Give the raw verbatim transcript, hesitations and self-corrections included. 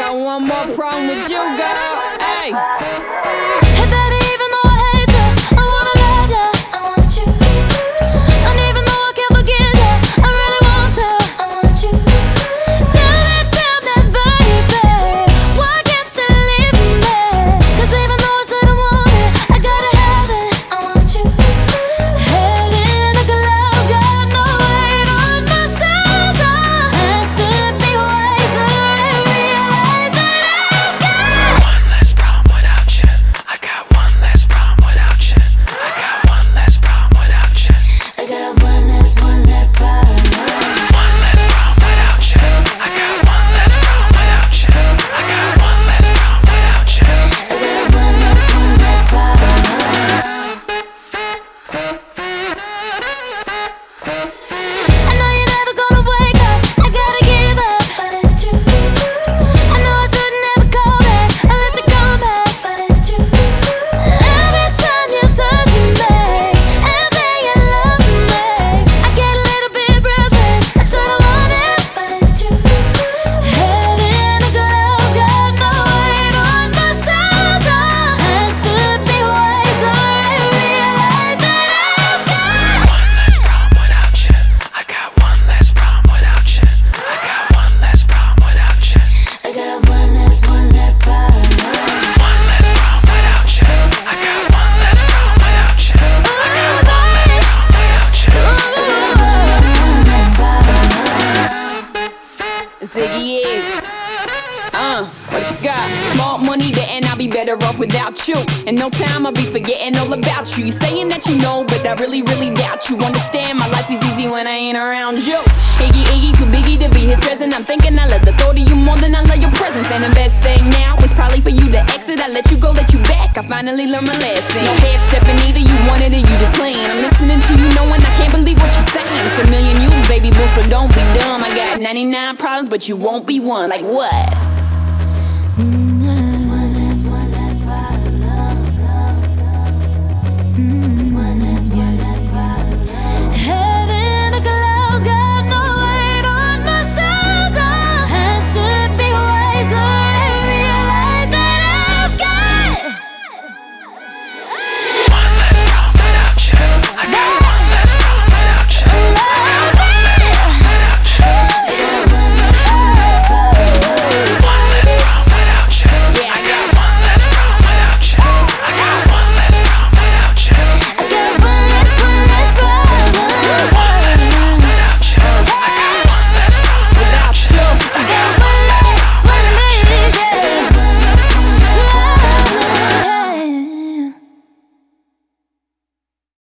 got one more problem with you, girl. Hey. Hey baby, even though I hate you, I wanna love you, I want you. And even though I can't forget you, I really want to, I want you. Tell me, tell me, baby, why can't you leave me? Cause even though I shouldn't want it, I gotta have it, I want you. Heading like a love, got no weight on my shoulder. I should be wiser and realize that I've got one less problem without you. I got one less problem without you. I got one less problem without you. I got one less, one less problem. One less problem without you. I got one less problem without you. I got one less problem without you. I got one less, one less problem. I know you're never gonna wake up, I gotta give up, but it's you. I know I shouldn't ever call back, I let you come back, but it's you. Every time you touch me and say you love me, I get a little bit breathless, I should've known it, but it's you. Heading like a glove, got no weight on my shoulder. I should be wiser and realize that I've got One less problem without you. I got one less problem without you. I got one less problem without you. I got one less, one less problem. One less problem without you. I got one less problem without you. I got one less problem without you. One less problem. Ziggy X. Uh, what you got? Small money, but and I'll be better off without you. In no time, I'll be forgetting all about you. You saying that you know, but I really, really doubt you. Understand, my life is easy when I ain't around you. Iggy, Iggy, too biggie to be his present. I'm thinking I love the thought of you more than I love your presence. And the best thing now is probably for you to exit. I let you go, let you back. I finally learned my lesson. No half stepping either, you want it or you just playing. I'm listening to you knowing I can't believe what you're saying. It's a million yous, baby boo, so don't be dumb. I got ninety-nine problems, but you won't be one. Like what?